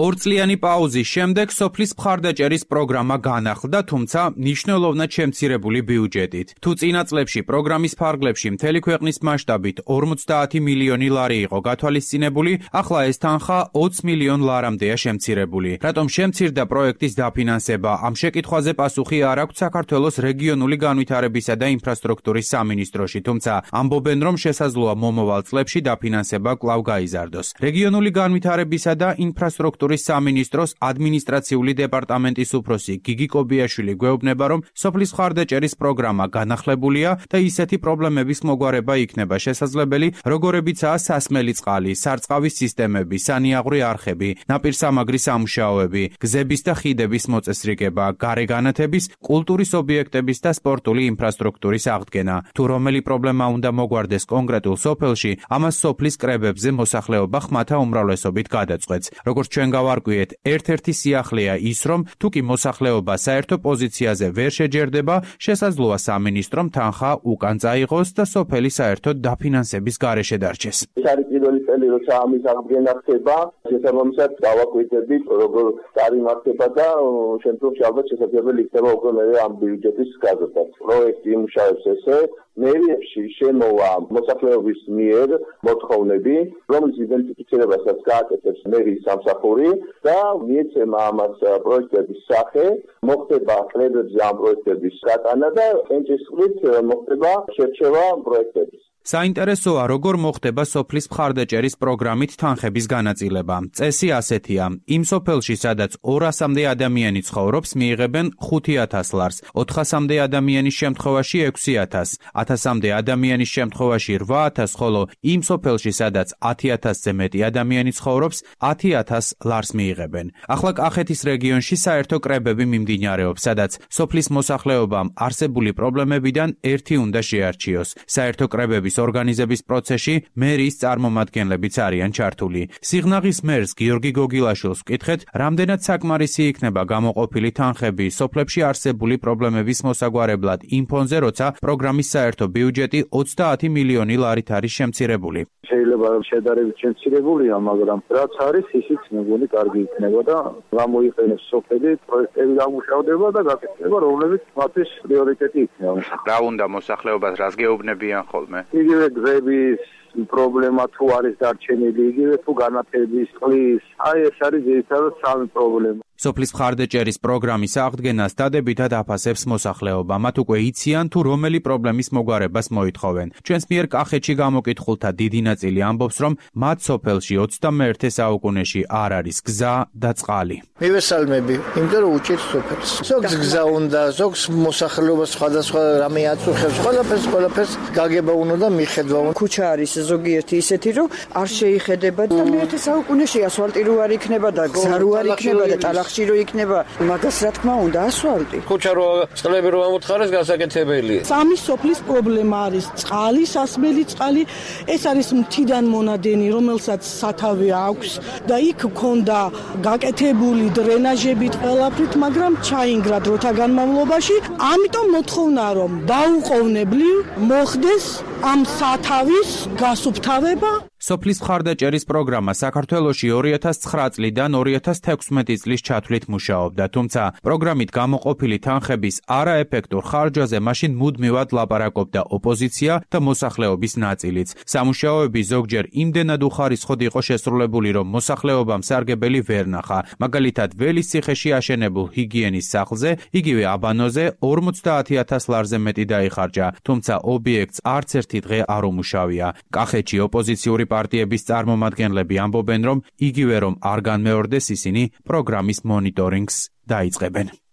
ორწლიანი პაუზის შემდეგ სოფლის მხარდაჭერის პროგრამა განახლდა, თუმცა მნიშვნელოვნად შემცირებული ბიუჯეტით. თუ წინა წლებში პროგრამის ფარგლებში მთელი ქვეყნის მასშტაბით 50 მილიონი ლარი იყო გათვალისწინებული, ახლა ეს თანხა 20 მილიონ ლარამდეა შემცირებული. რატომ შემცირდა პროექტის დაფინანსება? ამ შეკითხვაზე პასუხი არ აქვს საქართველოს რეგიონული განვითარებისა და ინფრასტრუქტურის სამინისტროში, თუმცა ამბობენ, რომ შესაძლოა მომავალ წლებში დაფინანსება კვლავ გაიზარდოს. რეგიონული განვითარებისა და ინფრასტრუქტურის სამინისტროს ადმინისტრაციული დეპარტამენტის უფროსი გიგი კობიაშვილი გვეუბნება, რომ სოფლის მხარდაჭერის პროგრამა განახლებულია და ისეთი პრობლემების მოგვარება იქნება შესაძლებელი, როგორებიცაა სასმელი წყალი, სარწყავის სისტემები, სანიაღვრე არხები, ნაპირსამაგრის სამუშაოები, გზების და ხიდების მოწესრიგება, გარეგანათების, კულტურის ობიექტების და სპორტული ინფრასტრუქტურის აღდგენა. თუ რომელი პრობლემა უნდა მოგვარდეს კონკრეტულ სოფელში, ამას სოფლის კრებებზე მოსახლეობა ხმათა უმრავლესობით გადაწყვეტს. როგორც ჩვენ გავარკვიეთ, ერთ-ერთი სიახლეა ის, რომ თუ კი მოსახლეობა საერთო პოზიციაზე ვერ შეჯერდება, შესაძლოა სამინისტრომ თანხა უკან წაიღოს და სოფელი საერთოდ დაფინანსების გარეშე დარჩეს. ეს არის პირველი წელი, როცა ამის აღდგენა ხდება, შესაბამისად გავაკვირდებით, როგორ წარიმართება და შემდგომში ალბათ შესაძლებელი იქნება უკვე მე ამ ბიუჯეტის გაზრდა. პროექტი იმუშავებს ესე, მერიებში შემოვა მოსახლეობის მიერ მოთხოვნები, რომლის იდენტიფიცირებასაც გააკეთებს მერიის სამსახური და მიეცემა ამას პროექტების სახე, მოხდება კრებებზე ამ პროექტების გატანა და ენჭისყრით მოხდება შერჩევა პროექტების. საინტერესოა, როგორ მოხდება სოფლის მხარდაჭერის პროგრამით თანხების განაწილება. წესი ასეთია: იმ სოფელში, სადაც 200-მდე ადამიანი ცხოვრობს, მიიღებენ 5,000 ლარს, 400-მდე ადამიანის შემთხვევაში 6,000, 1,000-მდე ადამიანის შემთხვევაში 8,000, ხოლო იმ სოფელში, სადაც 10,000-ზე მეტი ადამიანი ცხოვრობს, 10,000 ლარს მიიღებენ. ახლა კახეთის რეგიონში საერთო კრებები მიმდინარეობს, სადაც სოფლის მოსახლეობამ არსებული პრობლემებიდან ერთი უნდა შეარჩიოს. საერთო კრებების ორგანიზების პროცესში მერიის წარმომადგენლებიც არიან ჩართული. სიღნაღის მერს გიორგი გოგილაშვილს ვკითხეთ, რამდენად საკმარისი იქნება გამოყოფილი თანხები სოფლებში არსებული პრობლემების მოსაგვარებლად იმ ფონზე, როცა პროგრამის საერთო ბიუჯეტი 30 მილიონი ლარით არის შემცირებული. შეიძლება შედარებით შემცირებულია, მაგრამ რაც არის, ისიც მეგონი კარგი იქნება და გამოიყენებს სოფელი, პროექტები გამუშავდება და გაკეთდება, რომლებიც მათთვის პრიორიტეტი იქნება. რა უნდა მოსახლეობას რას გეუბნებიან ხოლმე? იგივე გზების პრობლემა თუ არის დარჩენილი, იგივე თუ განათების, წყლის, ეს არის ძირითადად სამი პრობლემა. სოფლის მხარდაჭერის პროგრამის აღდგენას დადებითად აფასებს მოსახლეობა. მათ უკვე იციან, თუ რომელი პრობლემის მოგვარებას მოითხოვენ. ჩვენს მიერ კახეთში გამოკითხულთა დიდი ნაწილი ამბობს, რომ მათ სოფელში 21 საუკუნეში არ არის გზა და წყალი. მივესალმები, იმიტომ რომ უჭირს სოფელს. ზოგს გზა უნდა, ზოგს მოსახლეობა სხვადასხვა რამე აწუხებს, ყველაფერს გაგება უნდა და მიხედვა. ქუჩა არის ზოგიერთი ისეთი, რომ არ შეიხედება და მე-21 საუკუნეში ასფალტი რო არ იქნება და გზა რო არ იქნება და ტალახში რო იქნება, მაგას რა თქმა უნდა ასფალტი. ქუჩა რო წყლები რო ამოთხარეს გასაკეთებელია. სამი სოფლის პრობლემა არის წყალი, სასმელი წყალი, ეს არის მთიდან მონადენი, რომელსაც სათავე აქვს და იქ ქონდა გაკეთებული დრენაჟებით ყველაფრით, მაგრამ ჩაინგრა დროთა განმავლობაში, ამიტომ მოთხოვნა რომ დაუყოვნებლივ მოხდეს ამ სათავის გასუფთავება. სოფლის მხარდაჭერის პროგრამა საქართველოში 2009 წლიდან 2016 წლის ჩათვლით მუშაობდა, თუმცა პროგრამით გამოყოფილი თანხების არაეფექტურ ხარჯვაზე მაშინ მუდმივად ლაპარაკობდა ოპოზიცია და მოსახლეობის ნაწილიც. სამუშაოები ზოგჯერ იმდენად უხარისხოდ იყო შესრულებული, რომ მოსახლეობამ სარგებელი ვერ ნახა. მაგალითად, ველის ციხეში აშენებულ ჰიგიენის სახლზე, იგივე აბანოზე 50,000 ლარზე მეტი დაიხარჯა, თუმცა ობიექტს არც ერთი დღე არ უმუშავია. კახეთში ოპოზიციური პარტიების წარმომადგენლები ამბობენ, რომ იგივე რომ არ განმეორდეს, ისინი პროგრამის მონიტორინგს დაიწყებენ.